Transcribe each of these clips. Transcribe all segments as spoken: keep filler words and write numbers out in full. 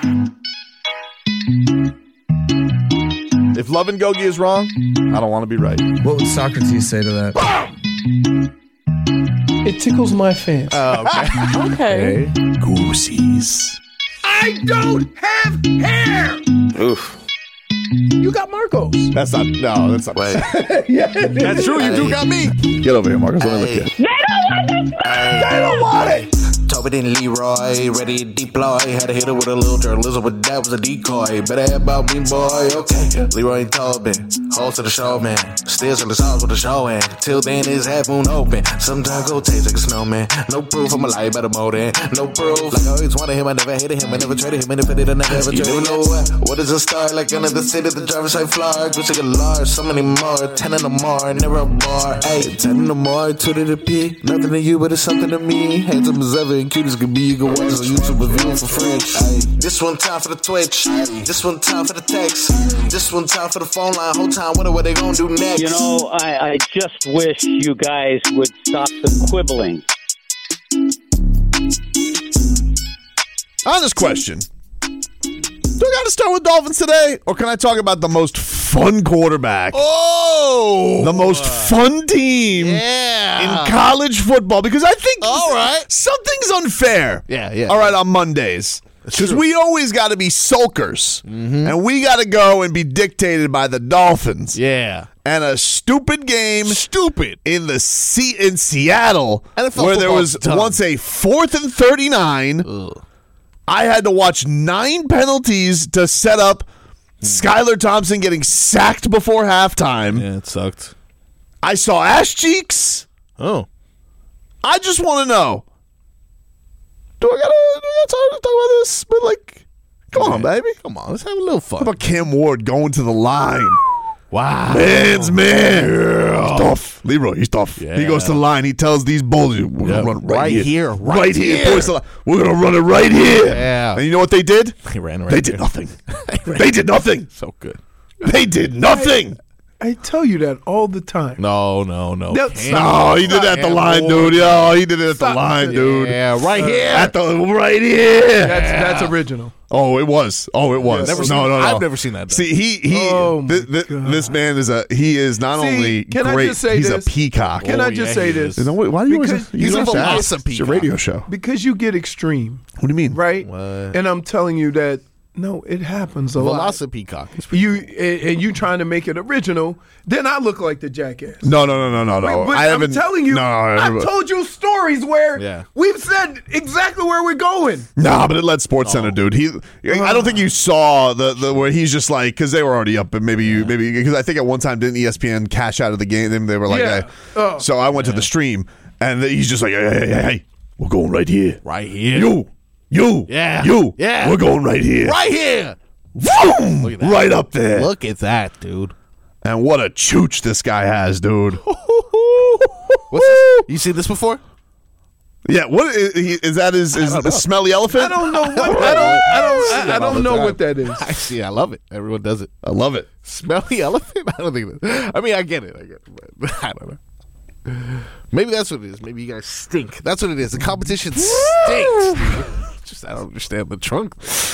If Love and Gogi is wrong, I don't want to be right. What would Socrates say to that? It tickles my fancy. Oh, okay. Okay. Goosies. I don't have hair. Oof. You got Marcos. That's not, no, that's not right. Yeah, That's true, you do got me. Get over here, Marcus. Let me look at you. They don't want this. They don't want it. Tobin and Leroy, ready to deploy. Had to hit her with a little journalism, but that was a decoy. Better have about me, boy. Okay. Leroy and Tobin, host of the show, man. Still to the sauce with the show, and till then it's half moon open. Sometimes go taste like a snowman. No proof, I'm a lie about a molding. No proof. Like I always wanted him, I never hated him, I never traded him, and if I did, I never ever traded him. You know what? What is a star? Like another city, the driver's side flag. Wish I could large, so many more. Ten in the more, never a bar. Hey, ten in the more, two to the P. Nothing to you, but it's something to me. Handsome as ever and cute as could be. You can watch this on YouTube review for free. Ay. This one time for the Twitch. This one time for the text. This one time for the phone line. Whole time wondering what they gonna do next. You know, I, I just wish you guys would stop the quibbling. Honest question. Do I got to start with Dolphins today? Or can I talk about the most fun quarterback? Oh! The most fun team Yeah. in college football. Because I think All right. something's unfair. Yeah, yeah. All right, on Mondays. Because we always got to be sulkers. And we got to go and be dictated by the Dolphins. Yeah. And a stupid game Stupid. in the C- in Seattle N F L where there football's was dumb. once a fourth and thirty-nine. Ugh. I had to watch nine penalties to set up Skylar Thompson getting sacked before halftime. Yeah, it sucked. I saw ass cheeks. Oh. I just want to know. Do I gotta, do I gotta talk, talk about this? But like, come on, baby. Come on, let's have a little fun. How about Cam Ward going to the line? Wow. Man's man. He's tough. Leroy, he's tough. Yeah. He goes to the line. He tells these bulls, we're going to Yeah, run right, right here. here, Right, right here. here. Points to the line. We're going to run it right here. Yeah. And you know what they did? They ran right They there. did nothing. ran- They did nothing. So good. They did nothing. I tell you that all the time. No, no, no. No, Cam- No, he did it at the Cam line, Ward. dude. Oh, he did it at the Stop. line, dude. Yeah, right here. At the right here. That's that's original. Oh, it was. Oh, it was. Never no, seen no, that. no. I've never seen that done. See, he he. Oh, thi- my thi- God. this man is a. He is not See, only can I great. just say he's this? a peacock. Can Oh, I just yeah, say he this? is. No, wait, why do you Because always? you he's a have to ask. philosophy It's a guy. radio show. Because you get extreme, What do you mean? right? What? And I'm telling you that no, it happens a lot. Velocity Peacock. You and, and you trying to make it original, then I look like the jackass. No, no, no, no, no, no. But I I'm haven't. telling you, No, I've told you stories where Yeah. we've said exactly where we're going. Nah, but it led Sports Center, dude. He, I don't think you saw the, the where he's just like because they were already up, but maybe you maybe because I think at one time didn't E S P N cash out of the game? They were like, Yeah. hey. Oh. So I went to the stream and he's just like, hey, hey, hey, hey, we're going right here, Right here. you, you, Yeah. you, Yeah. we're going right here, Right here. Vroom! Look at that. right up there. Look at that, dude. And what a chooch this guy has, dude. What's this? You seen this before? Yeah, what is, he, is that? His is the smelly elephant? I don't know what I don't I don't I, I don't know what that is. I see. I love it. Everyone does it. I love it. Smelly elephant? I don't think that. I mean, I get it. I get it. But I don't know. Maybe that's what it is. Maybe you guys stink. That's what it is. The competition stinks. Just I don't understand the trunk.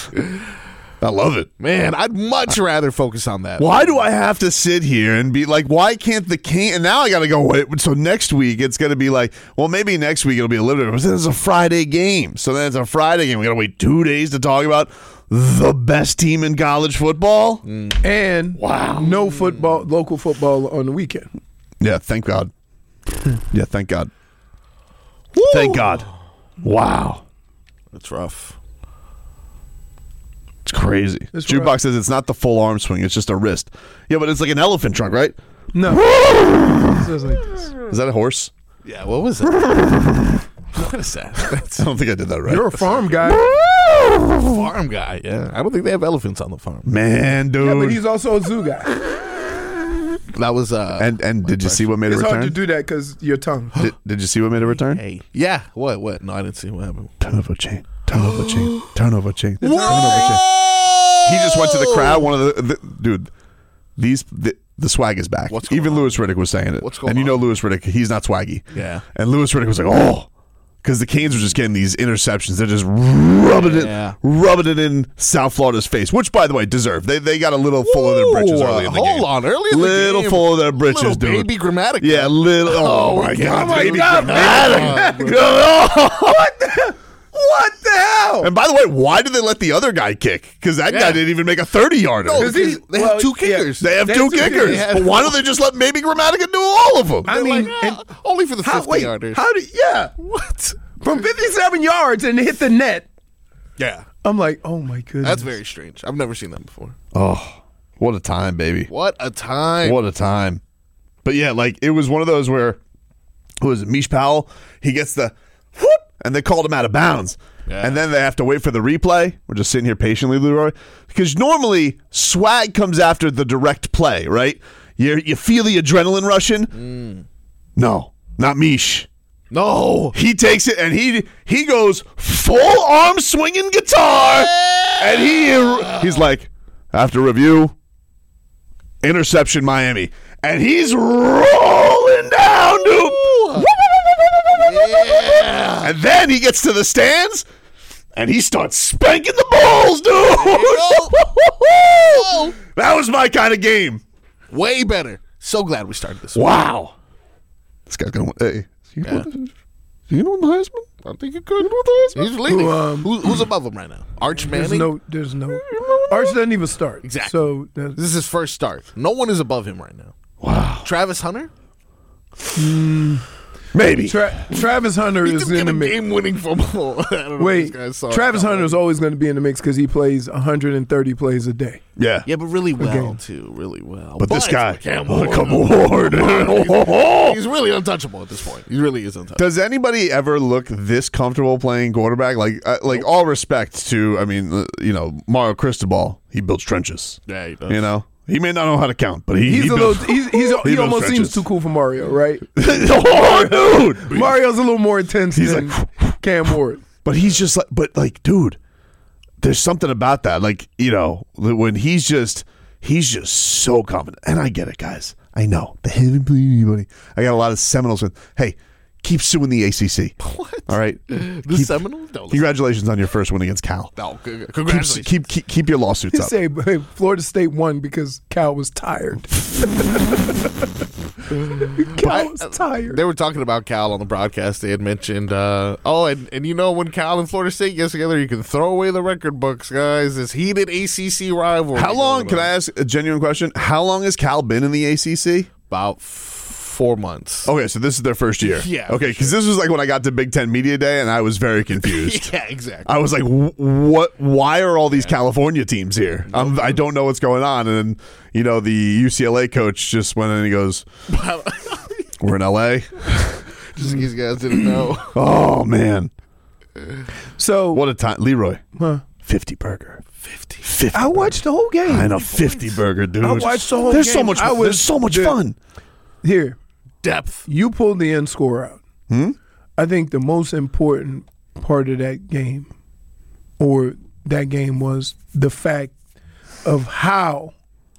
I love it. Man, I'd much rather focus on that. Why do I have to sit here and be like, why can't the king? And now I got to go, wait, so next week it's going to be like, well, maybe next week it'll be a little bit, but then it's a Friday game. So then it's a Friday game. We got to wait two days to talk about the best team in college football. And Wow. no football, local football on the weekend. Yeah, thank God. Yeah, thank God. Thank God. Wow. That's rough. It's crazy. It's Jukebox rough. says it's not the full arm swing, it's just a wrist. Yeah, but it's like an elephant trunk, right? No. It says like this. Is that a horse? Yeah, what was that? What is that? That's I don't think I did that right. You're a farm guy. a farm guy. Yeah, I don't think they have elephants on the farm. Man, dude. Yeah, but he's also a zoo guy. That was uh. and and did you see what made a It's hard to return? do that because your tongue. Did, did you see what made a return? Hey, yeah. What? What? No, I didn't see what happened. Turnover chain. Turnover chain. Turnover chain. Turnover chain. He just went to the crowd. One of the, the dude. These the, the swag is back. What's going Even on? Lewis Riddick was saying it. What's going And you know on? Lewis Riddick, he's not swaggy. Yeah. And Lewis Riddick was like, "Oh, because the Canes were just getting these interceptions. They're just rubbing Yeah. it, rubbing it in South Florida's face, which, by the way, deserved. They they got a little full of their britches Ooh, early in the hold game. on, early in the little game. full of their britches, Little dude. baby Grammatica. Yeah, little. Oh, Oh, my God. God, Oh, my baby God, Grammatica. What the What the hell? And by the way, why did they let the other guy kick? Because that guy Yeah. didn't even make a thirty-yarder. No, Is because he- they well, have two yeah. kickers. They have They two have two kickers. kickers. But why don't they just let Baby Grammatica do all of them? I They're mean, like, and- ah, only for the How, wait, fifty-yarders. how did, yeah. What? From fifty-seven yards and hit the net. Yeah. I'm like, oh my goodness. That's very strange. I've never seen that before. Oh, what a time, baby. What a time. What a time. But yeah, like it was one of those where, who was it, Mish Powell? He gets the whoop, and they called him out of bounds. Yeah. And then they have to wait for the replay. We're just sitting here patiently, Leroy. Because normally swag comes after the direct play, right? You you feel the adrenaline rushing? Mm. No, not Mish. No. He takes it and he he goes full arm swinging guitar, and he he's like, after review, interception Miami, and he's rolling down, dude. Yeah. And then he gets to the stands, and he starts spanking the balls, dude. That was my kind of game. Way better. So glad we started this. Wow. This guy's gonna. Hey, you Yeah. know, you know the Heisman? I think it could. He's leading. Who, um, Who, who's above him right now? Arch There's Manning. no, there's no. Arch doesn't even start. Exactly. So that's, This is his first start. No one is above him right now. Wow. Travis Hunter. Maybe. Tra- Travis Hunter He is could in get the a mix. game-winning fumble. I don't know Wait, if this guy saw Travis it. Hunter is always going to be in the mix because he plays one hundred thirty plays a day. Yeah. Yeah, but really well game. too. Really well. But this guy, Cam oh, Ward. come on. He's really untouchable at this point. He really is untouchable. Does anybody ever look this comfortable playing quarterback? Like, uh, like all respect to, I mean, uh, you know, Mario Cristobal. He builds trenches. Yeah, he does. You know, he may not know how to count, but he He's he a builds, little. He's, he's, he builds almost trenches. seems too cool for Mario, right? Oh, dude. Mario's a little more intense He's than like- Cam Ward. But he's just like, but like, dude, there's something about that. Like, you know, when he's just, he's just so confident. And I get it, guys. I know they haven't played anybody. I got a lot of Seminoles with, hey, keep suing the A C C. What? All right, The Keep- Seminoles? No, listen. Congratulations on your first win against Cal. No, c- Keep, congratulations. keep keep keep your lawsuits He up. say hey, Florida State won because Cal was tired. Cal was tired. They were talking about Cal on the broadcast. They had mentioned, uh, oh, and, and you know when Cal and Florida State get together, you can throw away the record books, guys. This heated A C C rivalry. How long? going Can on. I ask a genuine question? How long has Cal been in the A C C? About f- four months. Okay, so this is their first year. Yeah, Okay, because this was like when I got to Big Ten Media Day, and I was very confused. Yeah, exactly. I was like, "Wh- "What? Why are all these California teams here? I'm, I don't know what's going on." And then, you know, the U C L A coach just went in and he goes, "We're in L A." Just in case you guys didn't know. Oh man, So what a time, Leroy. huh. Fifty burger. Fifty. Fifty. I watched the whole game. I know, fifty burger, dude. I watched the whole There's so game. much. I was- there's so much dude. fun. Here, Depth. you pulled the end score out. Hmm? I think the most important part of that game, or that game, was the fact of how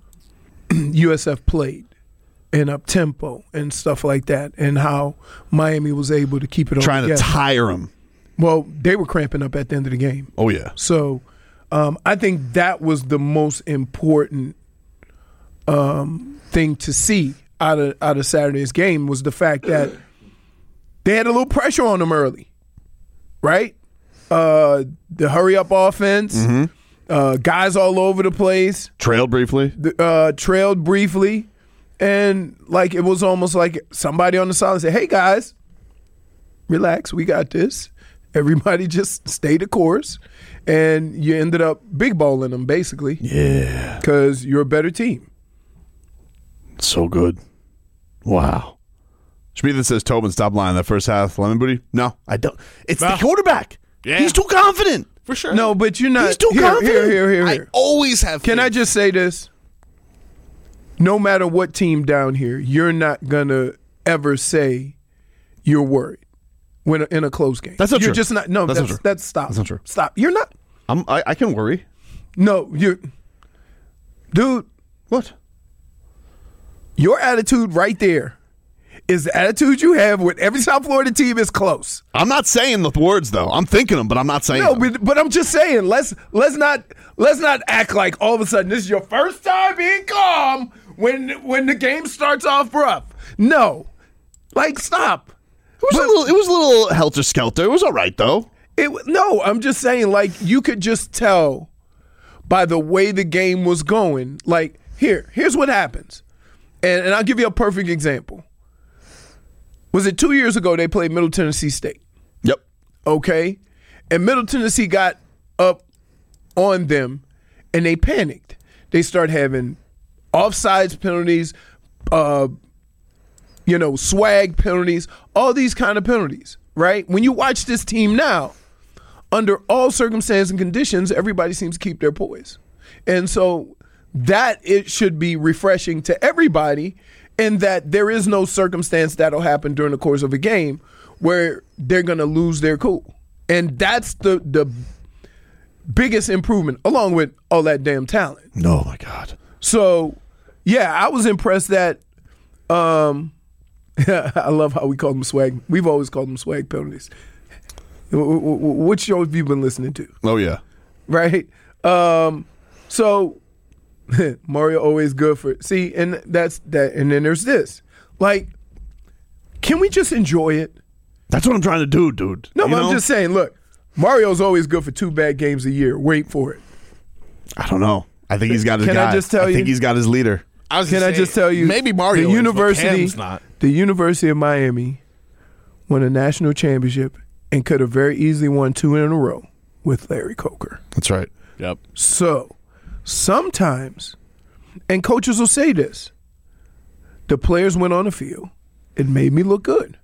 U S F played and up tempo and stuff like that, and how Miami was able to keep it all Trying to together. tire him. Well, they were cramping up at the end of the game. Oh yeah. So um, I think that was the most important um, thing to see out of out of Saturday's game, was the fact that they had a little pressure on them early, right? Uh, the hurry up offense, Mm-hmm. uh, guys all over the place, Trailed briefly. the, uh, trailed briefly, and like it was almost like somebody on the side said, "Hey guys, relax, we got this." Everybody just stay the course, and you ended up big balling them basically. Yeah. Because you're a better team. So good. Wow. Schmieden says, Tobin, stop lying. That first half, lemon booty? No, I don't. It's the quarterback. Yeah. He's too confident. For sure. No, but you're not. He's too here, confident. here, here, here, I here. always have Can faith. I just say this? No matter what team down here, you're not gonna ever say you're worried when in a close game. That's not you're true. just not. No, That's that's not true. that's stop. That's not true. Stop. You're not. I'm, I, I can worry. No, you, dude. What? Your attitude right there is the attitude you have with every South Florida team is close. I'm not saying the words though. I'm thinking them, but I'm not saying No, them. but, but I'm just saying, let's let's not let's not act like all of a sudden this is your first time being calm when when the game starts off rough. No, like stop. It was But- a little. It was a little helter skelter. It was all right though. It no, I'm just saying, like you could just tell by the way the game was going. Like here, here's what happens, and and I'll give you a perfect example. Was it two years ago they played Middle Tennessee State? Yep. Okay, and Middle Tennessee got up on them, and they panicked. They started having offsides penalties, uh, you know, swag penalties, all these kind of penalties. Right? When you watch this team now, under all circumstances and conditions, everybody seems to keep their poise. And so that it should be refreshing to everybody in that there is no circumstance that'll happen during the course of a game where they're going to lose their cool. And that's the the biggest improvement, along with all that damn talent. Oh, my God. So, yeah, I was impressed that um, I love how we call them swag. We've always called them swag penalties. Which show have you been listening to? Oh, yeah. Right? Um, so Mario always good for see, and that's that. And then there's this. Like, can we just enjoy it? That's what I'm trying to do, dude. No, You but know? I'm just saying, look, Mario's always good for two bad games a year. Wait for it. I don't know. I think he's got his Can I guy. just tell I you- think he's got his leader. I was Can gonna I say, just tell you? Maybe Mario the is, but university, Cam's not. the University of Miami won a national championship and could have very easily won two in a row with Larry Coker. That's right. Yep. So sometimes, and coaches will say this, the players went on the field. It made me look good.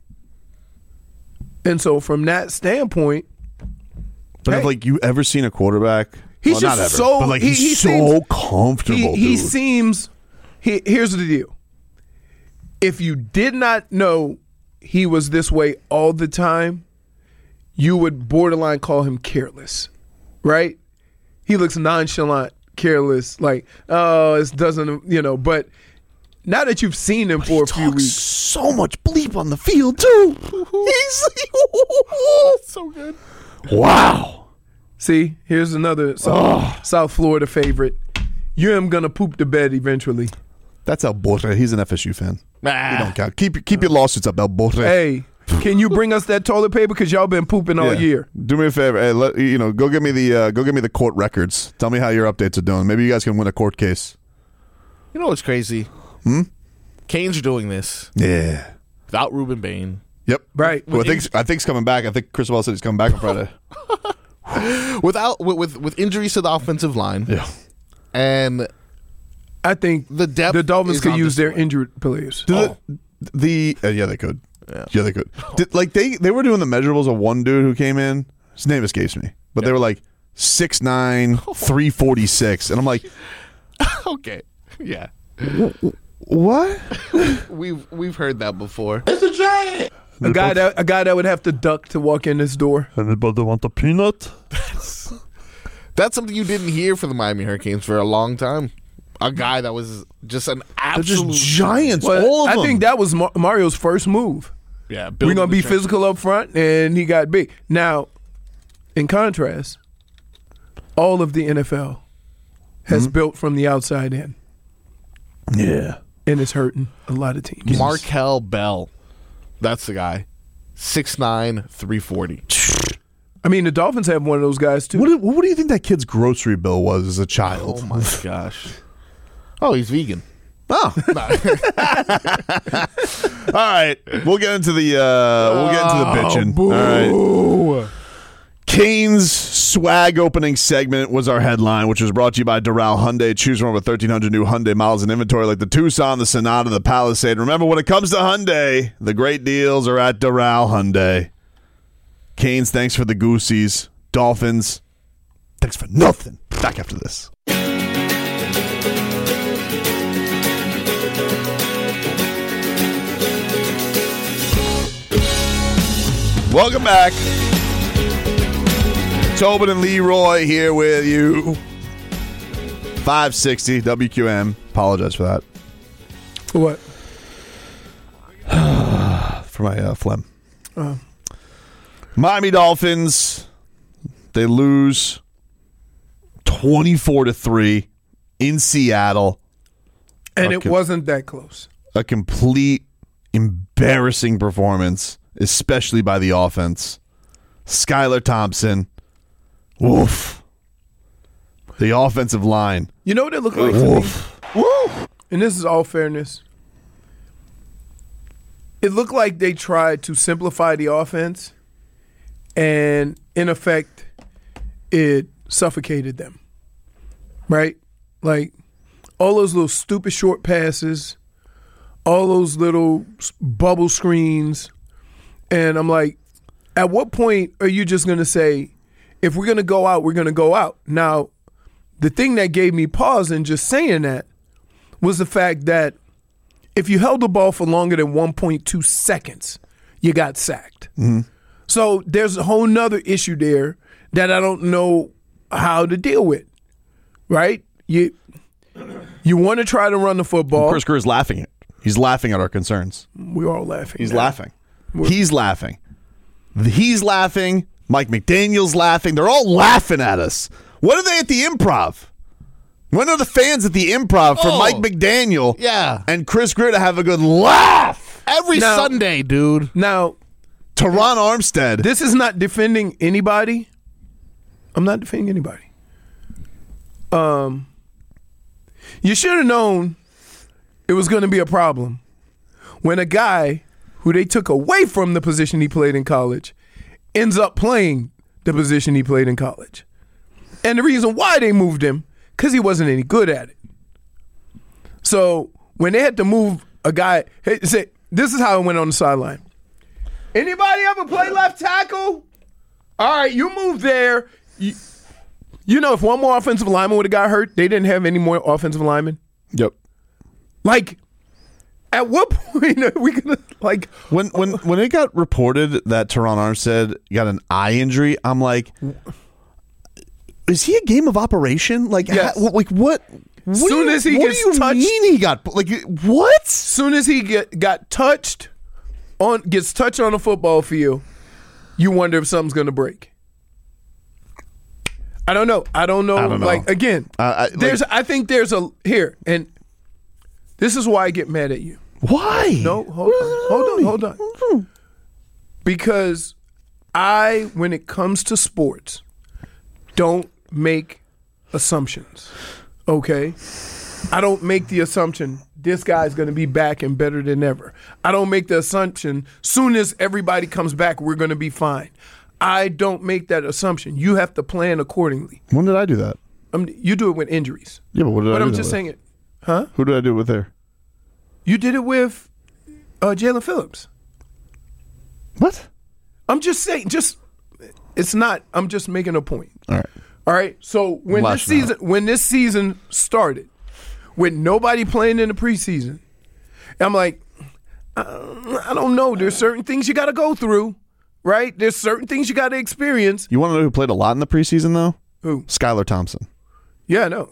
And so from that standpoint, But hey, have like you ever seen a quarterback? He's well, just not ever, so- But like he- he's he so seems- comfortable. he, he dude. seems, he, here's the deal. If you did not know he was this way all the time, you would borderline call him careless, right? He looks nonchalant, careless, like, oh, it doesn't, you know, but now that you've seen him for a few Talks weeks, so much bleep on the field too. He's So good. wow. see, here's another South, South Florida favorite. You am going to poop the bed eventually. That's El Borre. He's an F S U fan. Ah. You don't count. Keep keep your lawsuits up, El Borre. Hey, can you bring us that toilet paper? Because y'all been pooping all Yeah. year. Do me a favor. Hey, let, you know, go get me the uh, go get me the court records. Tell me how your updates are doing. Maybe you guys can win a court case. You know what's crazy? Hmm? Canes are doing this Yeah. without Ruben Bain. Yep. Right. Well, I think I think he's coming back. I think Chris Well said he's coming back on Friday. Without with, with with injuries to the offensive line. Yeah. And I think The depth the Dolphins is could on use their display. injured players. The, the uh, yeah, they could. Yeah, they could. Did, like they they were doing the measurables of one dude who came in. His name escapes me, but they were like six nine, three forty six, and I'm like, okay. Yeah. what? We've we've heard that before. A guy that a guy that would have to duck to walk in this door. Anybody want a peanut? That's something you didn't hear from the Miami Hurricanes for a long time. A guy that was just an They're just absolute giants, Well, all of I them. think that was Mar- Mario's first move. Yeah, We're gonna be physical up front, and he got big. Now, in contrast, all of the N F L has built from the outside in, yeah. and it's hurting a lot of teams. Markel Bell. That's the guy. six nine, three forty. I mean, the Dolphins have one of those guys too. What do, what do you think that kid's grocery bill was as a child? Oh my gosh. Oh, he's vegan. Oh. All right, we'll get into the uh, we'll get into the bitching. All right. Canes swag opening segment was our headline, which was brought to you by Doral Hyundai. Choose from over thirteen hundred new Hyundai models in inventory like the Tucson, the Sonata, the Palisade. Remember, when it comes to Hyundai, the great deals are at Doral Hyundai. Canes, thanks for the goosies. Dolphins, thanks for nothing. Back after this. Welcome back. Tobin and Leroy here with you. five sixty W Q M. Apologize for that. For what? for my uh, phlegm. Uh. Miami Dolphins, they lose twenty-four to three in Seattle. And a it com- wasn't that close. A complete embarrassing performance, especially by the offense. Skylar Thompson. Woof. The offensive line. You know what it looked like to Woof. me? Woof. And this is all fairness. It looked like they tried to simplify the offense, and in effect, it suffocated them. Right? Like, all those little stupid short passes, all those little bubble screens, and I'm like, at what point are you just going to say, if we're going to go out, we're going to go out? Now, the thing that gave me pause in just saying that was the fact that if you held the ball for longer than one point two seconds, you got sacked. Mm-hmm. So there's a whole nother issue there that I don't know how to deal with, right? You you want to try to run the football. Chris Greer is laughing at. He's laughing at our concerns. We're all laughing. He's now. laughing. We're- He's laughing. He's laughing. Mike McDaniel's laughing. They're all laughing at us. When are they at the Improv? When are the fans at the Improv for Oh, Mike McDaniel yeah. and Chris Greer to have a good laugh? Every Now- Sunday, dude. Now, Teron Armstead. this is not defending anybody. I'm not defending anybody. Um, you should have known it was going to be a problem when a guy who they took away from the position he played in college ends up playing the position he played in college. And the reason why they moved him, because he wasn't any good at it. So when they had to move a guy, hey, say, this is how it went on the sideline. Anybody ever play left tackle? All right, you move there. You, you know, if one more offensive lineman would have got hurt, they didn't have any more offensive linemen. Yep. Like, at what point are we gonna like? When when when it got reported that Teron Armstead got an eye injury, I'm like, is he a game of operation? Like, Yes. ha, like what? What Soon do you, as he what gets do you touched- mean he got like what? Soon as he get got touched on gets touched on a football field, you wonder if something's gonna break. I don't know. I don't know. I don't know. Like again, Uh, I- like- there's. I think there's a here, and this is why I get mad at you. Why? No, hold on, hold on, hold on. Because I, when it comes to sports, don't make assumptions. Okay? I don't make the assumption this guy's going to be back and better than ever. I don't make the assumption soon as everybody comes back, we're going to be fine. I don't make that assumption. You have to plan accordingly. When did I do that? Um, you do it with injuries. Yeah, but what did I But do I'm that just with? saying it. Huh? Who did I do it with there? You did it with uh, Jalen Phillips. What? I'm just saying, just it's not. I'm just making a point. All right. All right. So when this Lashing out. season, when this season started, with nobody playing in the preseason, I'm like, uh, I don't know. There's certain things you got to go through, right? There's certain things you got to experience. You want to know who played a lot in the preseason though? Who? Skylar Thompson. Yeah, I know.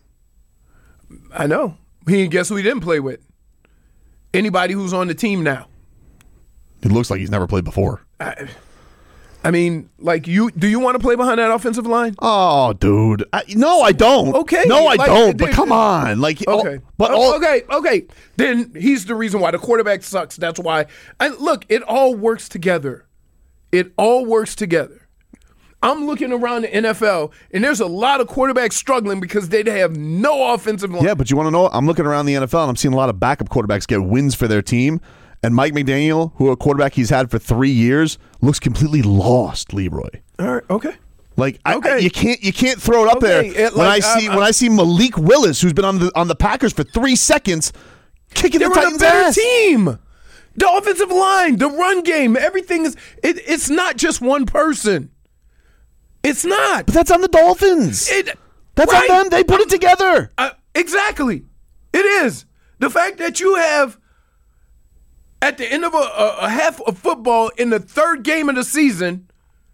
I know. He guess who he didn't play with? Anybody who's on the team now. It looks like he's never played before. I, I mean, like you. Do you want to play behind that offensive line? Oh, dude. I, no, I don't. Okay, No, I like, don't. But dude, come on. Like, all- Okay. but O- all, okay, okay. Then he's the reason why the quarterback sucks. That's why. And look, it all works together. It all works together. I'm looking around the N F L, and there's a lot of quarterbacks struggling because they have no offensive line. Yeah, but you want to know? I'm looking around the N F L and I'm seeing a lot of backup quarterbacks get wins for their team. And Mike McDaniel, who a quarterback he's had for three years, looks completely lost. Leroy, All right. Okay. like I, Okay. I- you can't you can't throw it up Okay, there it, when I like, see um, when I see Malik Willis, who's been on the on the Packers for three seconds, kicking They the were a Titans' better ass. team. The offensive line, the run game, everything is. It, it's not just one person. It's not. But that's on the Dolphins. It, that's right. on them. They put it together. Uh, exactly. It is. The fact that you have, at the end of a, a, a half of football in the third game of the season,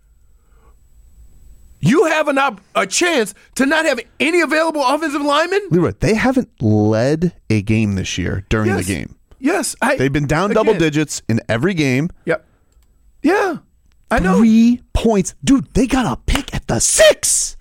you have an op- a chance to not have any available offensive linemen? Leroy, they haven't led a game this year during Yes. the game. Yes. I, They've been down again, double digits in every game. Yep. Yeah. I know. Three points. Dude, they got a pick at the six.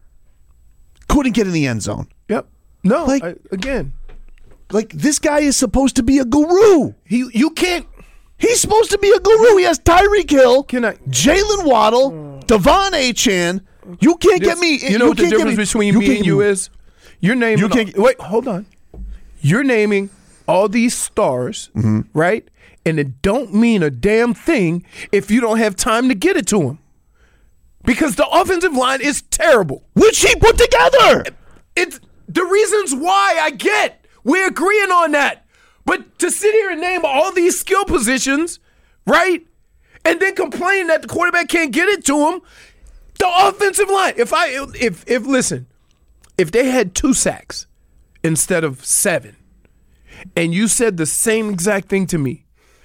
Couldn't get in the end zone. Yep. No, Like- I, again, Like, this guy is supposed to be a guru. he you can't. He's supposed to be a guru. He has Tyreek Hill, Can I- Jalen Waddle, Devon Achan. You can't get me. You know what the can't get difference me- between you me can't and get you me- is? You're naming. You can't- all- wait, hold on. You're naming all these stars, Mm-hmm. right? And it don't mean a damn thing if you don't have time to get it to them. Because the offensive line is terrible. Which he put together. It's the reasons why I get. We're agreeing on that. But to sit here and name all these skill positions, right? And then complain that the quarterback can't get it to him. The offensive line. If I if if listen, if they had two sacks instead of seven, and you said the same exact thing to me,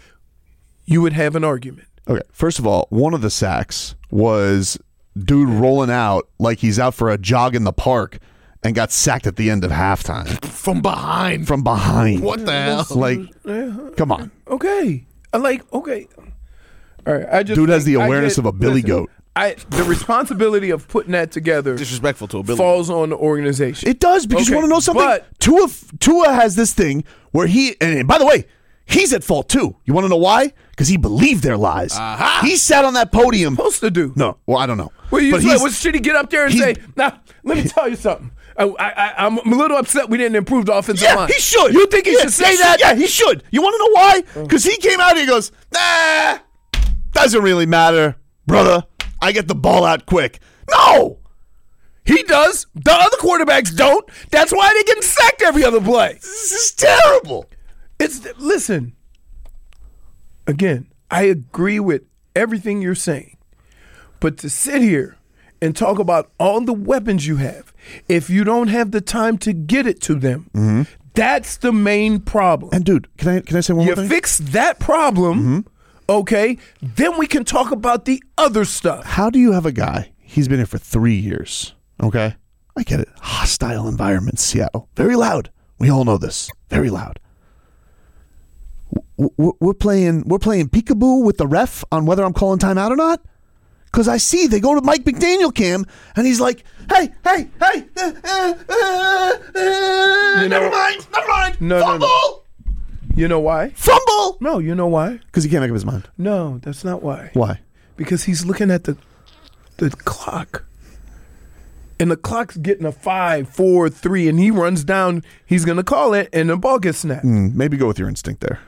you would have an argument. Okay, first of all, one of the sacks was dude rolling out like he's out for a jog in the park and got sacked at the end of halftime From behind. from behind. What the hell? Like, come on. Okay. I like, okay. All right. I just Dude has think- the I awareness get- of a billy listen, goat. I the responsibility of putting that together Disrespectful to a Billy. falls on the organization. It does, because you Okay, want to know something? but- Tua, Tua has this thing where he, and by the way, he's at fault too. You want to know why? Because he believed their lies. Aha. He sat on that podium. supposed to do. No, well, I don't know. Well, you But said, he's- well, should he get up there and he's- say, now, let me tell you something. I, I, I'm a little upset we didn't improve the offensive Yeah, line. he should. You think he Yeah, should say that? Yeah, he should. You want to know why? Because he came out and he goes, nah, doesn't really matter, brother. I get the ball out quick. No! He does. The other quarterbacks don't. That's why they're getting sacked every other play. This is terrible. It's listen. Again, I agree with everything you're saying. But to sit here and talk about all the weapons you have, if you don't have the time to get it to them, that's the main problem. And dude, can I can I say one You more thing? fix that problem, okay, then we can talk about the other stuff. How do you have a guy? He's been here for three years. Okay, I get it. Hostile environment, Seattle. Very loud. We all know this. Very loud. W- w- We're playing. We're playing peekaboo with the ref on whether I'm calling timeout or not. Because I see they go to Mike McDaniel cam and he's like, "Hey, hey, hey, uh, uh, uh, uh, You know- never mind, never mind, No, no, no. fumble, You know why? fumble." No, you know why? Because he can't make up his mind. No, that's not why. Why? Because he's looking at the the clock. And the clock's getting a five, four, three, and he runs down, he's gonna call it, and the ball gets snapped. Mm, maybe go with your instinct there.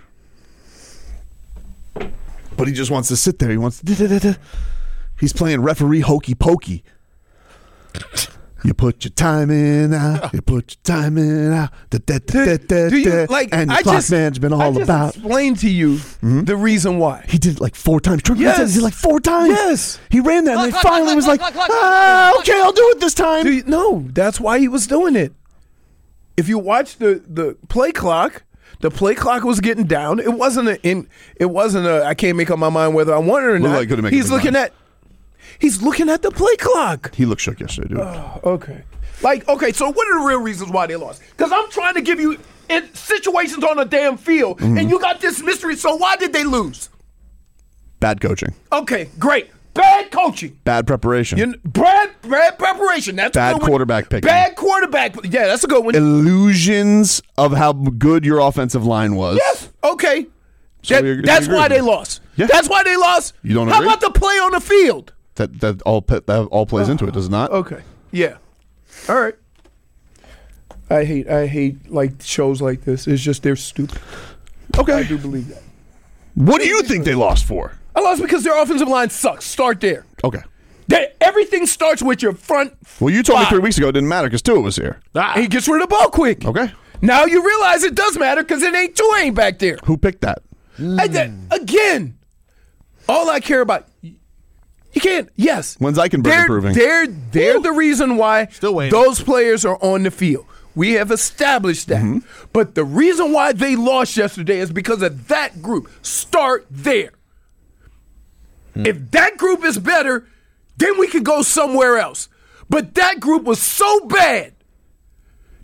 But he just wants to sit there. He wants. Da-da-da-da. He's playing referee hokey pokey. You put your time in, uh, you put your time in, uh, da, da, da, da, da, Do you da, like and I clock just, management I all just about. explained to you the reason why. He did it like four times. Trevor Yes. Lawrence did it like four times. Yes. He ran that, and then Clock, finally clock, was clock, like, clock, clock, ah, clock. okay, I'll do it this time. Do you, no, that's why he was doing it. If you watch the the play clock, the play clock was getting down. It wasn't a in. It wasn't a. I can't make up my mind whether I want it or Looked not. like he couldn't make up he's his looking mind. at. He's looking at the play clock. He looked shook yesterday, dude. Okay. Like, okay, so what are the real reasons why they lost? Because I'm trying to give you in situations on a damn field, Mm-hmm. and you got this mystery. So why did they lose? Bad coaching, Okay, great. Bad coaching. bad preparation, You kn- bad, bad preparation. That's a Bad good one. quarterback picking. Bad quarterback. Yeah, that's a good one. illusions of how good your offensive line was. Yes. Okay. So That- you- you that's agree why with they me? lost. Yeah. That's why they lost. You don't How agree? about the play on the field? That that all pe- that all plays into it, does it not? Okay. Yeah. All right. I hate I hate like shows like this. It's just they're stupid. Okay. I do believe that. What do you think they lost for? I lost because their offensive line sucks. Start there. Okay. They, everything starts with your front. Well, you told me five. three weeks ago it didn't matter because Tua was here. He gets rid of the ball quick. Okay. Now you realize it does matter because it ain't two ain't back there. Who picked that? And then, again, all I care about. You can't. Yes. When's Eichenberg they're, improving? They're they're the reason why Still waiting. those players are on the field. We have established that. Mm-hmm. But the reason why they lost yesterday is because of that group. Start there. Hmm. If that group is better, then we can go somewhere else. But that group was so bad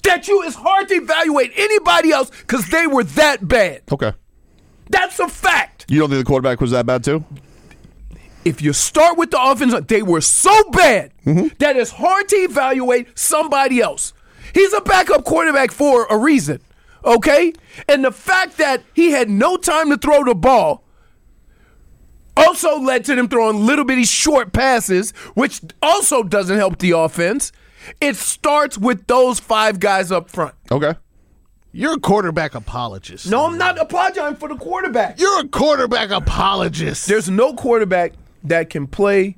that you it's hard to evaluate anybody else because they were that bad. Okay. That's a fact. You don't think the quarterback was that bad too? If you start with the offense, they were so bad Mm-hmm. that it's hard to evaluate somebody else. He's a backup quarterback for a reason, okay? And the fact that he had no time to throw the ball also led to them throwing little bitty short passes, which also doesn't help the offense. It starts with those five guys up front. Okay. You're a quarterback apologist. No, I'm not apologizing for the quarterback. You're a quarterback apologist. There's no quarterback that can play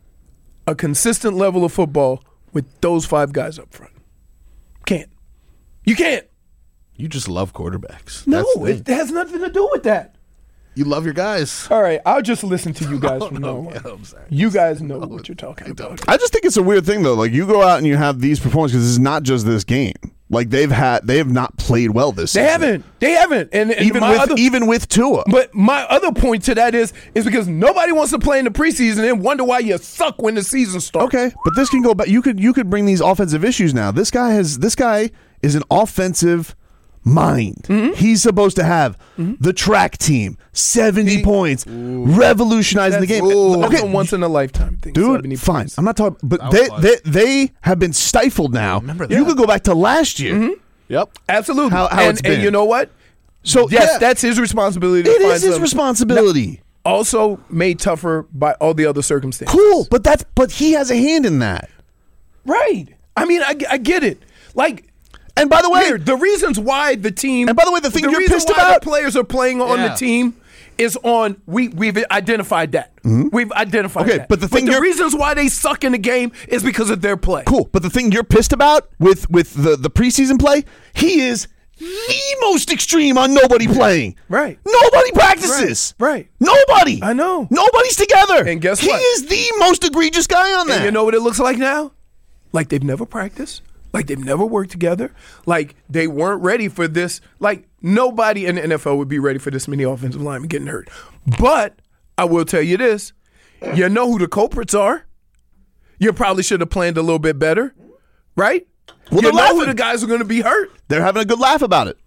a consistent level of football with those five guys up front. Can't. You can't. You just love quarterbacks. No, That's the it thing. has nothing to do with that. You love your guys. All right, I'll just listen to you guys Oh, from no, now on. yeah, I'm sorry. You guys know what you're talking about. I just think it's a weird thing though. Like you go out and you have these performances because it's not just this game. Like they've had, they have not played well this They season. haven't. They haven't. And, and Even my with other, even with Tua. But my other point to that is is because nobody wants to play in the preseason and wonder why you suck when the season starts. Okay, but this can go back. You could you could bring these offensive issues now. This guy has this guy is an offensive mind. Mm-hmm. He's supposed to have the track team, seventy points, revolutionizing the game. That's Okay, a once in a lifetime thing. seventy dude, fine. points. I'm not talking, but That they, was fun. they they have been stifled now. remember You that. could go back to last year. Yep. Absolutely. How- how and, it's and been. you know what? So Yes, yeah, that's his responsibility. To it find is his some- responsibility. Also made tougher by all the other circumstances. Cool, but that's but he has a hand in that. Right. I mean, I, I get it. Like, And by the way, here, the reasons why the team And by the way, the thing you're reason pissed why about- the players are playing on Yeah. the team is on we we've identified that. We've identified Okay, that. but the thing the you're- reasons why they suck in the game is because of their play. cool, but the thing you're pissed about with with the the preseason play, he is the most extreme on nobody playing. Right. Nobody practices. Right, right. Nobody. I know. Nobody's together. And guess he what? is the most egregious guy on that. And you know what it looks like now? Like they've never practiced. Like they've never worked together. Like they weren't ready for this. Like nobody in the N F L would be ready for this many offensive linemen getting hurt. But I will tell you this. You know who the culprits are. You probably should have planned a little bit better. Right? Well, you they're know who laughing. the guys are going to be hurt. They're having a good laugh about it.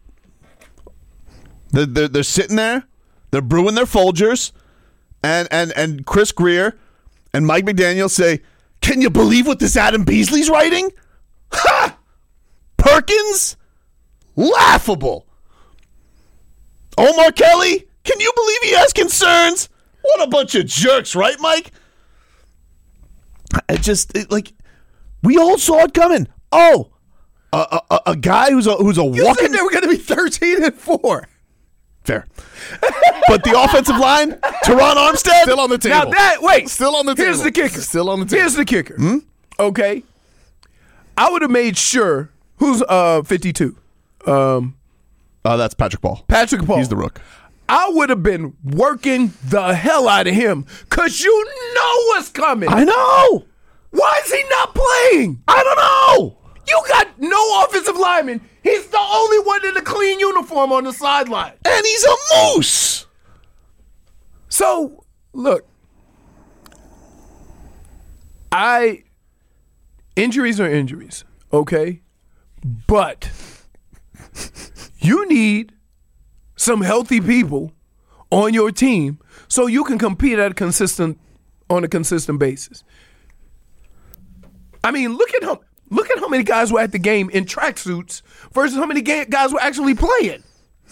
They're, they're, they're sitting there. They're brewing their Folgers. And, and, and Chris Greer and Mike McDaniel say, can you believe what this Adam Beasley's writing? Ha! Perkins? Laughable. Omar Kelly? Can you believe he has concerns? What a bunch of jerks, right, Mike? I just, it, like, we all saw it coming. Oh, a, a, a guy who's a who's a You walking said they were going to be thirteen and four. fair, but the offensive line, Teron Armstead, Still on the table. Now that wait, Still on the table. Here's the kicker. Still on the table. Here's the kicker. Hmm? Okay, I would have made sure who's uh fifty-two. Um, Oh, that's Patrick Paul. Patrick Paul. He's the rook. I would have been working the hell out of him because you know what's coming. I know. Why is he not playing? I don't know. You got no offensive lineman. He's the only one in a clean uniform on the sideline. And he's a moose. So, look, I injuries are injuries, okay? But you need some healthy people on your team so you can compete at a consistent on a consistent basis. I mean, look at how look at how many guys were at the game in tracksuits versus how many ga- guys were actually playing.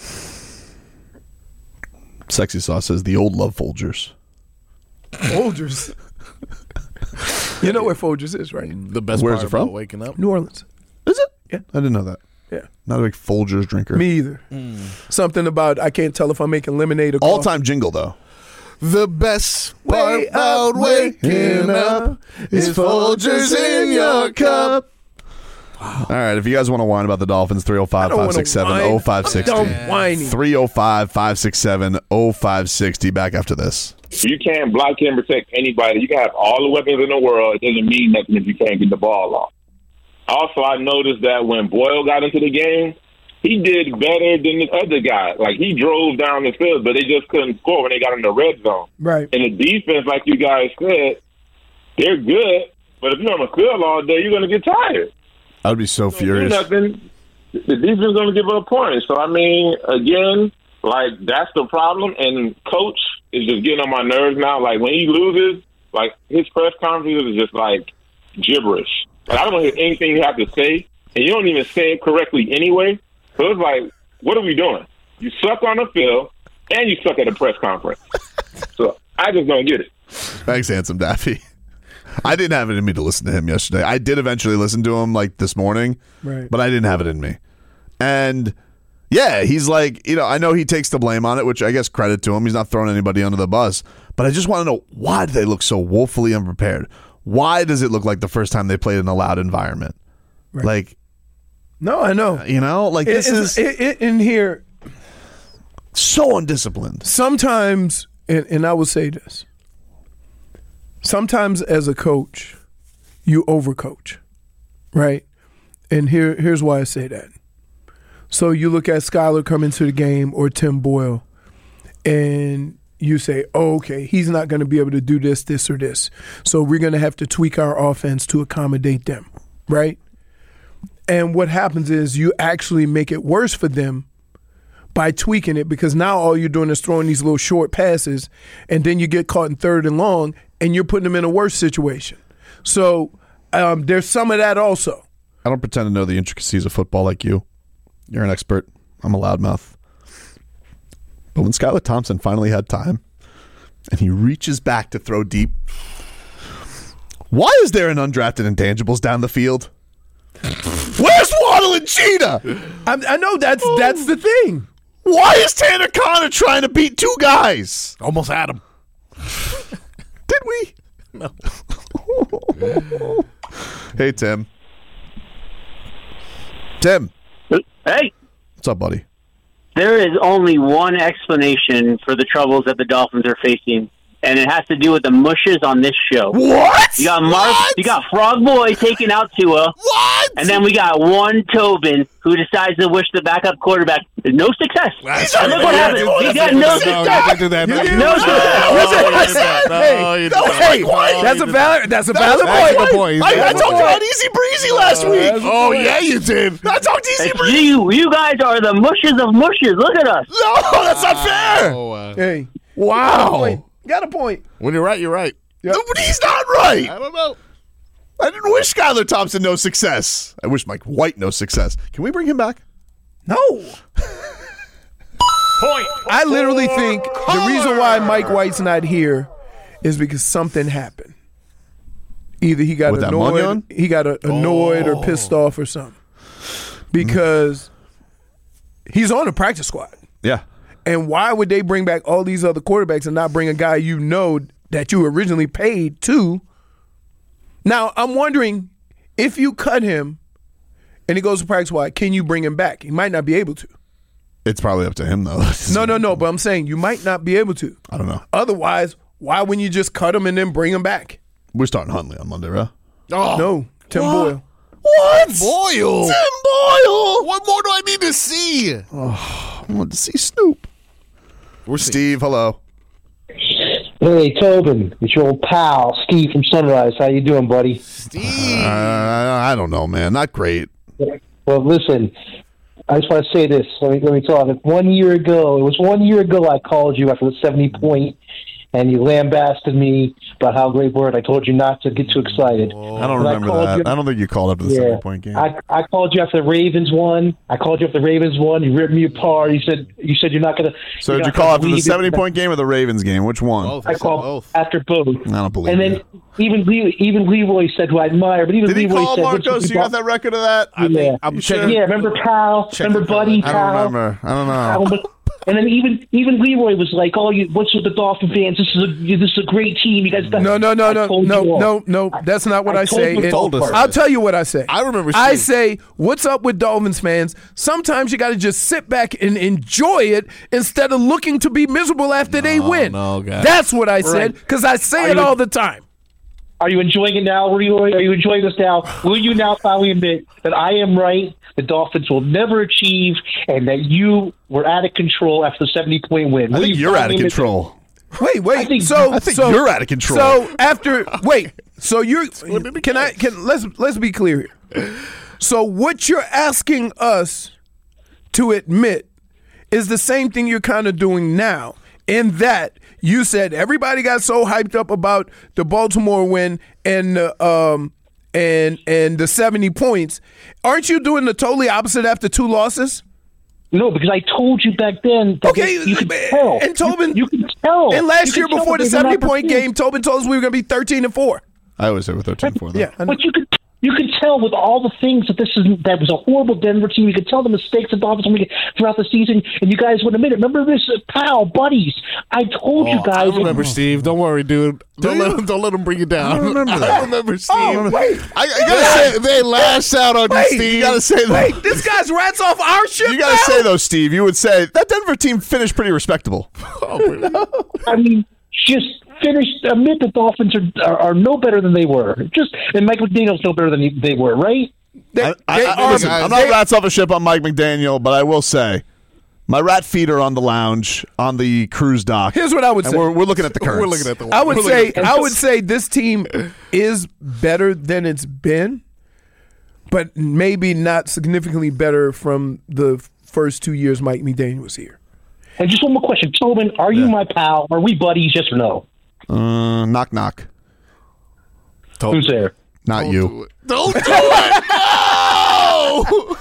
Sexy Sauce says the old love Folgers. Folgers. You know where Folgers is, right? The best Where's part it from? about waking up. New Orleans. Is it? Yeah. I didn't know that. Yeah. Not a big Folgers drinker. Me either. Something about I can't tell if I'm making lemonade or All coffee. time jingle though. The best Way part about up, waking up is Folgers in your cup. All right, if you guys want to whine about the Dolphins, three oh five, five six seven, oh five six I'm oh. done whining. three oh five, five six seven, oh five six oh. Back after this. You can't block and protect anybody. You can have all the weapons in the world. It doesn't mean nothing if you can't get the ball off. Also, I noticed that when Boyle got into the game, he did better than the other guy. Like, he drove down the field, but they just couldn't score when they got in the red zone. Right. And the defense, like you guys said, they're good. But if you're on the field all day, you're going to get tired. I'd be so do furious. nothing, the defense is going to give up points. So, I mean, again, like, that's the problem. And coach is just getting on my nerves now. Like, when he loses, like, his press conferences is just, like, gibberish. Like, I don't want to hear anything you have to say, and you don't even say it correctly anyway. So it's like, what are we doing? You suck on the field, and you suck at a press conference. So I just don't get it. Thanks, Handsome Daffy. I didn't have it in me to listen to him yesterday. I did eventually listen to him like this morning, Right. but I didn't have it in me. And yeah, he's like, you know, I know he takes the blame on it, which I guess credit to him. He's not throwing anybody under the bus. But I just want to know, why do they look so woefully unprepared? Why does it look like the first time they played in a loud environment? Right. Like, No, I know. you know, like It- this it's- is it, it, in here. so undisciplined. Sometimes, and, and I will say this, sometimes as a coach, you overcoach, right? And here, here's why I say that. So you look at Skylar come into the game or Tim Boyle, and you say, oh, okay, he's not going to be able to do this, this, or this. So we're going to have to tweak our offense to accommodate them, right? And what happens is you actually make it worse for them by tweaking it, because now all you're doing is throwing these little short passes, and then you get caught in third and long, and you're putting them in a worse situation. So um, there's some of that also. I don't pretend to know the intricacies of football like you. You're an expert. I'm a loudmouth. But when Skylar Thompson finally had time and he reaches back to throw deep, why is there an undrafted intangibles down the field? Where's Waddle and Cheetah? I, I know that's that's the thing. Why is Tanner Connor trying to beat two guys? Almost had him. Did we? No. Hey, Tim. Tim. Hey, What's up, buddy? there is only one explanation for the troubles that the Dolphins are facing, and it has to do with the mushes on this show. What? You got Mark, What? you got Frog Boy taking out Tua, What? and then we got one Tobin who decides to wish the backup quarterback no success. He's And look what happened. He got no success. do that. No No, success. Hey, no, hey, that's a valid that's a valid That's point. the point. I, I That's talked the about Easy Breezy last week. Oh, yeah, you did. I talked Easy It's Breezy. you, you guys are the mushes of mushes. Look at us. No, that's not fair. Oh, uh, Hey, Wow. point. Got a point. when you're right, you're right. Yep. No, but he's not right. I don't know. I didn't wish Skylar Thompson no success. I wish Mike White no success. Can we bring him back? No. Point. I literally think the reason why Mike White's not here is because something happened. Either he got With that money on? annoyed, he got a, annoyed or pissed off or something. Because he's on the practice squad. Yeah. And why would they bring back all these other quarterbacks and not bring a guy you know that you originally paid to? Now, I'm wondering, if you cut him and he goes to practice squad, can you bring him back? He might not be able to. It's probably up to him, though. No, no, no. But I'm saying you might not be able to. I don't know. Otherwise, why wouldn't you just cut him and then bring him back? We're starting Huntley on Monday, right? Oh, No, Tim What? Boyle. What? Boyle. Tim Boyle. What more do I need to see? I want to see Snoop. We're Steve, hello. Hey, Tobin, it's your old pal, Steve from Sunrise. How you doing, buddy? Steve. Uh, I don't know, man. Not great. Well, listen, I just want to say this. Let me, let me talk. One year ago, it was one year ago I called you after the seventy point, and you lambasted me about how great word. I told you not to get too excited. I don't But remember called that. you- I don't think you called after the Yeah. seven-point game. I, I called you after the Ravens won. I called you after the Ravens won. You ripped me apart. You said you said you're not going to. so did you call after the seventy-point game or the Ravens game? Which one? Both. I called Both. after both. I don't believe And then it. even Le- even Leroy said, who I admire, but even Did he Leroy call said, Marcos? You got that record of that? I yeah. I'm You checking. sure? Yeah, remember Pal? Remember Buddy? I Pal? don't remember. I don't Pal, know. but- and then even even Leroy was like, "Oh, you, what's with the Dolphin fans? This is a this is a great team. You guys got." No, no, no, I no, told no, you all. no, no. That's not what I, I told say. you It- told us I'll this. tell you what I say. I remember I seeing- say, what's up with Dolphins fans? Sometimes you got to just sit back and enjoy it instead of looking to be miserable after they win. no, God. That's what I said, Right. because I say Are it you- all the time. Are you enjoying it now, Leroy? Are you enjoying this now? Will you now finally admit that I am right? The Dolphins will never achieve, and that you were out of control after the seventy point win. I Will think you you're out of finally admit control. Wait, wait. I think- so I think so, you're out of control. So after, wait. So you're. Can I? Can let's let's be clear here. So what you're asking us to admit is the same thing you're kind of doing now, in that you said everybody got so hyped up about the Baltimore win and uh, um and and the seventy points. Aren't you doing the totally opposite after two losses? No, because I told you back then that Okay, you, you could tell. and Tobin, you, you can tell. And last You year can tell before the there's an seventy-point opportunity. game, Tobin told us we were going to be thirteen and four. I always say we're thirteen four, though. Yeah, I know. But you could you could tell with all the things that this is that was a horrible Denver team. You could tell the mistakes that Dolphins made throughout the season, and you guys would admit it. Remember this, uh, pal, buddies. I told you Oh, guys. I remember, Steve. Don't worry, dude. Don't Do let you? him. Don't let him bring you down. I don't remember I that. remember, Steve. Oh, wait. I, I gotta say, they lashed out on you, Wait. Steve. You gotta say Wait, that. this guy's rats off our ship. You gotta now? say though, Steve. You would say that Denver team finished pretty respectable. Oh, really? I mean, just finished. Admit the Dolphins are, are are no better than they were. Just and Mike McDaniel's no better than he, they were, right? They, I, I, they I- are- listen, I'm not they- rats off a ship on Mike McDaniel, but I will say my rat feet are on the lounge on the cruise dock. Here's what I would and say. We're, we're looking at the currents. We're looking at the. I would we're say looking at the- I would say this team is better than it's been, but maybe not significantly better from the first two years Mike McDaniel was here. And just one more question, Tobin, are you my pal? Are we buddies? Yes or no? Uh, knock knock. Who's there? Not Don't you. do it. Don't do it. No.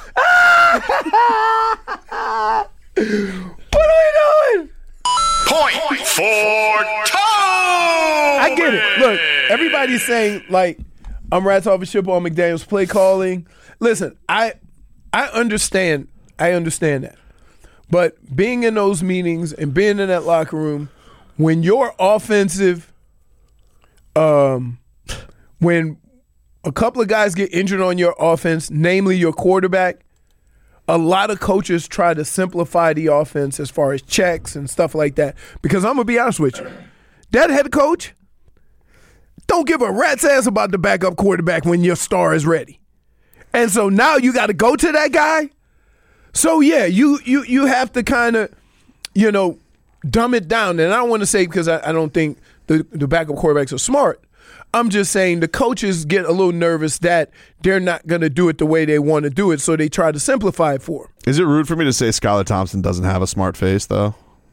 What are we doing? Point for Tone. I get it. Look, everybody's saying like I'm rats off a ship on McDaniel's play calling. Listen, I I understand. I understand that. But being in those meetings and being in that locker room, when your offensive, um, when a couple of guys get injured on your offense, namely your quarterback, a lot of coaches try to simplify the offense as far as checks and stuff like that. Because I'm going to be honest with you, that head coach don't give a rat's ass about the backup quarterback when your star is ready. And so now you got to go to that guy. So, yeah, you you you have to kind of, you know, dumb it down. And I don't want to say because I, I don't think the, the backup quarterbacks are smart. I'm just saying the coaches get a little nervous that they're not going to do it the way they want to do it, so they try to simplify it for them. Is it rude for me to say Skylar Thompson doesn't have a smart face, though?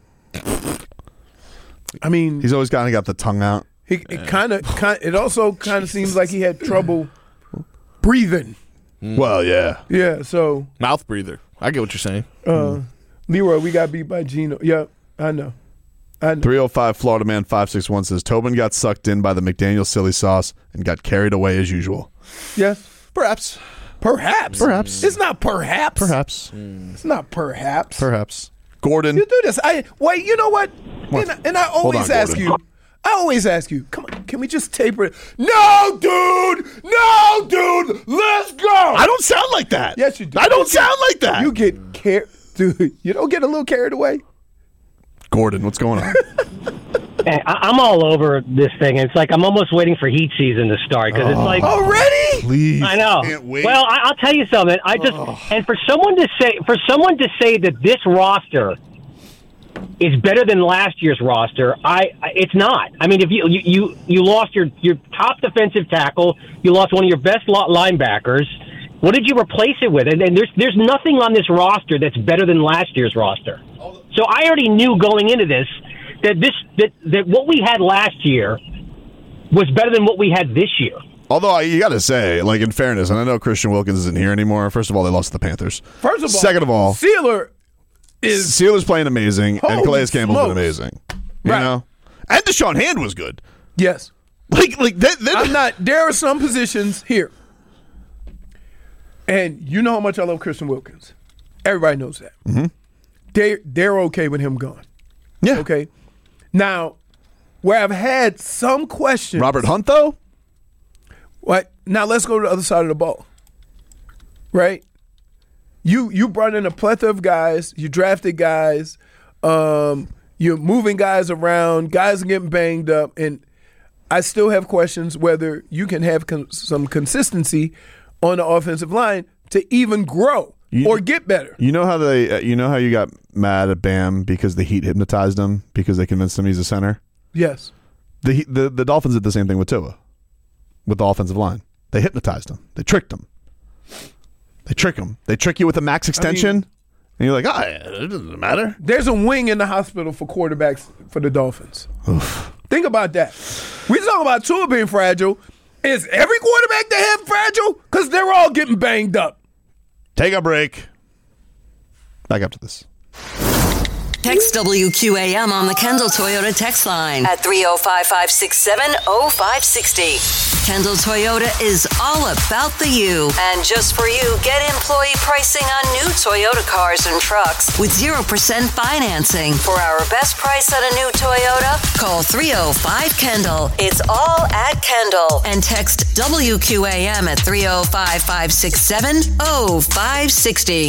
I mean, He's always kind of got the tongue out. he, it kind of, it also kind of seems like he had trouble breathing. Well, yeah. Yeah, so Mouth breather. I get what you're saying. uh, Leroy, we got beat by Gino. Yep, I know. I know. three oh five Florida Man five six one says Tobin got sucked in by the McDaniel silly sauce and got carried away as usual. Yes, Perhaps. perhaps. Perhaps. It's not perhaps. Perhaps. It's not perhaps. Perhaps. Gordon. You do this. I wait. You know what? And, and I always on, ask Gordon. you. I always ask you. Come on, can we just taper it? No, dude. No, dude. Let's go. I don't sound like that. Yes, you do. I don't You get- sound like that. You get carried, dude. You don't get a little carried away. Gordon, what's going on? Hey, I- I'm all over this thing. It's like I'm almost waiting for heat season to start because it's like Already? Please. I know. Can't wait. Well, I, I'll tell you something. I just and for someone to say for someone to say that this roster is better than last year's roster, I it's not. I mean, if you you you, you lost your your top defensive tackle, you lost one of your best lot linebackers. What did you replace it with? And, and there's there's nothing on this roster that's better than last year's roster. So I already knew going into this that this that, that what we had last year was better than what we had this year. Although I, you got to say, like in fairness, and I know Christian Wilkins isn't here anymore. First of all, they lost to the Panthers. First of all, Second of all, Sealer is Steelers playing amazing, and Holy Calais Campbell's been smokes. amazing. You Right. know, and Deshaun Hand was good. yes. Like, like that. that I'm not. There are some positions here, and you know how much I love Christian Wilkins. Everybody knows that. Mm-hmm. They they're okay with him gone. Yeah. Okay. Now, where I've had some questions. Robert Hunt, though. What? Now let's go to the other side of the ball. Right? You you brought in a plethora of guys. You drafted guys. Um, you're moving guys around. Guys are getting banged up, and I still have questions whether you can have con- some consistency on the offensive line to even grow You- or get better. You know how they, uh, you know how you got mad at Bam because the Heat hypnotized him because they convinced him he's a center. Yes. The Heat- the the Dolphins did the same thing with Tua, with the offensive line. They hypnotized him. They tricked him. They trick them. They trick you with a max extension, I mean, and you're like, oh, it doesn't matter. There's a wing in the hospital for quarterbacks for the Dolphins. Oof. Think about that. We talking about Tua being fragile. Is every quarterback they have fragile? Because they're all getting banged up. Take a break. Back up to this. Text W Q A M on the Kendall Toyota text line at three oh five, five six seven, oh five six oh. Kendall Toyota is all about the you. And just for you, get employee pricing on new Toyota cars and trucks with zero percent financing. For our best price on a new Toyota, call three oh five Kendall. It's all at Kendall. And text W Q A M at three oh five, five six seven, oh five six oh.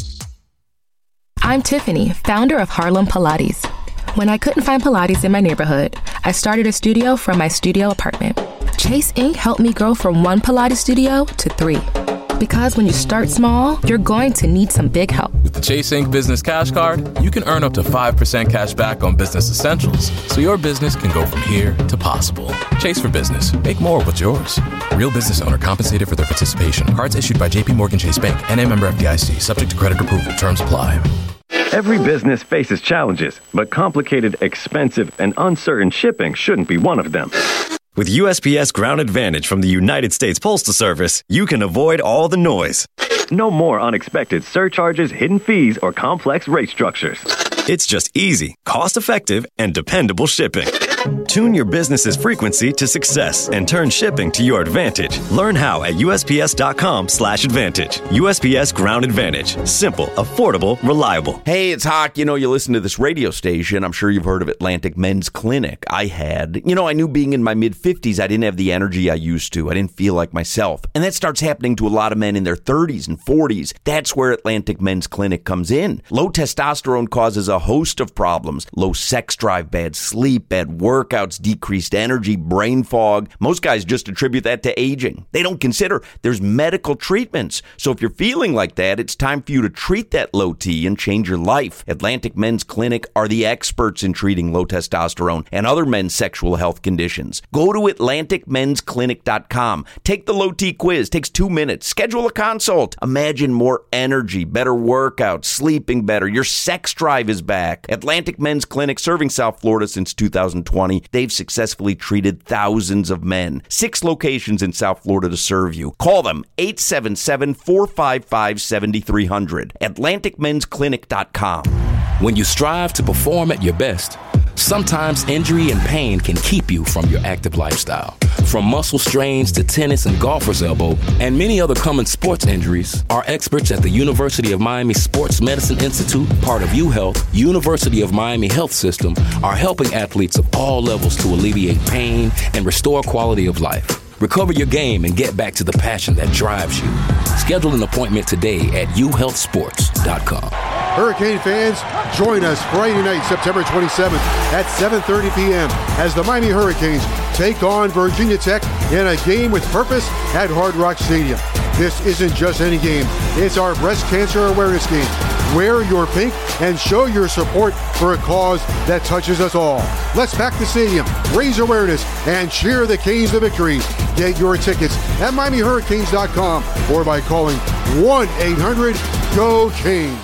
I'm Tiffany, founder of Harlem Pilates. When I couldn't find Pilates in my neighborhood, I started a studio from my studio apartment. Chase Incorporated helped me grow from one Pilates studio to three. Because when you start small, you're going to need some big help. With the Chase Incorporated Business Cash Card, you can earn up to five percent cash back on business essentials, so your business can go from here to possible. Chase for Business. Make more of what's yours. Real business owner compensated for their participation. Cards issued by J P Morgan Chase Bank, N A member F D I C, subject to credit approval. Terms apply. Every business faces challenges, but complicated, expensive, and uncertain shipping shouldn't be one of them. With U S P S Ground Advantage from the United States Postal Service, you can avoid all the noise. No more unexpected surcharges, hidden fees, or complex rate structures. It's just easy, cost-effective, and dependable shipping. Tune your business's frequency to success and turn shipping to your advantage. Learn how at U S P S dot com slash advantage. U S P S Ground Advantage. Simple, affordable, reliable. Hey, it's Hawk. You know, you listen to this radio station. I'm sure you've heard of Atlantic Men's Clinic. I had. You know, I knew being in my mid-fifties, I didn't have the energy I used to. I didn't feel like myself. And that starts happening to a lot of men in their thirties and forties. That's where Atlantic Men's Clinic comes in. Low testosterone causes a host of problems. Low sex drive, bad sleep, bad work. Workouts, decreased energy, brain fog. Most guys just attribute that to aging. They don't consider there's medical treatments. So if you're feeling like that, it's time for you to treat that low T and change your life. Atlantic Men's Clinic are the experts in treating low testosterone and other men's sexual health conditions. Go to Atlantic Men's Clinic dot com. Take the low T quiz. Takes two minutes. Schedule a consult. Imagine more energy, better workouts, sleeping better. Your sex drive is back. Atlantic Men's Clinic, serving South Florida since two thousand twenty. They've successfully treated thousands of men. Six locations in South Florida to serve you. Call them eight seven seven, four five five, seven three zero zero. Atlantic Men's Clinic dot com. When you strive to perform at your best, sometimes injury and pain can keep you from your active lifestyle. From muscle strains to tennis and golfer's elbow, and many other common sports injuries, our experts at the University of Miami Sports Medicine Institute, part of UHealth, University of Miami Health System, are helping athletes of all levels to alleviate pain and restore quality of life. Recover your game and get back to the passion that drives you. Schedule an appointment today at u health sports dot com. Hurricane fans, join us Friday night, September twenty-seventh at seven thirty p.m. as the Miami Hurricanes take on Virginia Tech in a game with purpose at Hard Rock Stadium. This isn't just any game. It's our breast cancer awareness game. Wear your pink and show your support for a cause that touches us all. Let's pack the stadium, raise awareness, and cheer the Canes to victory. Get your tickets at Miami Hurricanes dot com or by calling one eight hundred G O Canes.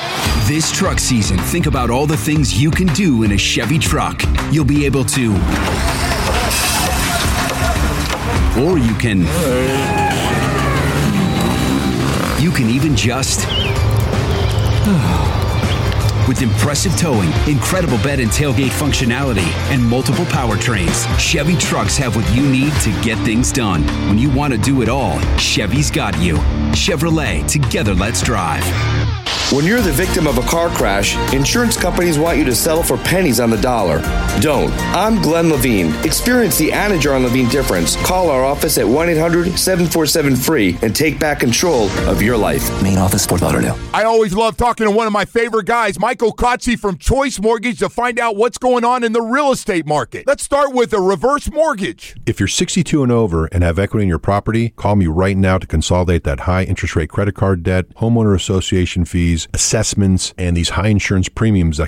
This truck season, think about all the things you can do in a Chevy truck. You'll be able to, or you can, you can even just, with impressive towing, incredible bed and tailgate functionality, and multiple powertrains, Chevy trucks have what you need to get things done. When you want to do it all, Chevy's got you. Chevrolet, together let's drive. When you're the victim of a car crash, insurance companies want you to settle for pennies on the dollar. Don't. I'm Glenn Levine. Experience the Anna Jar and Levine difference. Call our office at one eight hundred, seven four seven, F R E E and take back control of your life. Main office, Fort Lauderdale. I always love talking to one of my favorite guys, Michael Kotze from Choice Mortgage, to find out what's going on in the real estate market. Let's start with a reverse mortgage. If you're sixty-two and over and have equity in your property, call me right now to consolidate that high interest rate credit card debt, homeowner association fees, assessments, and these high insurance premiums that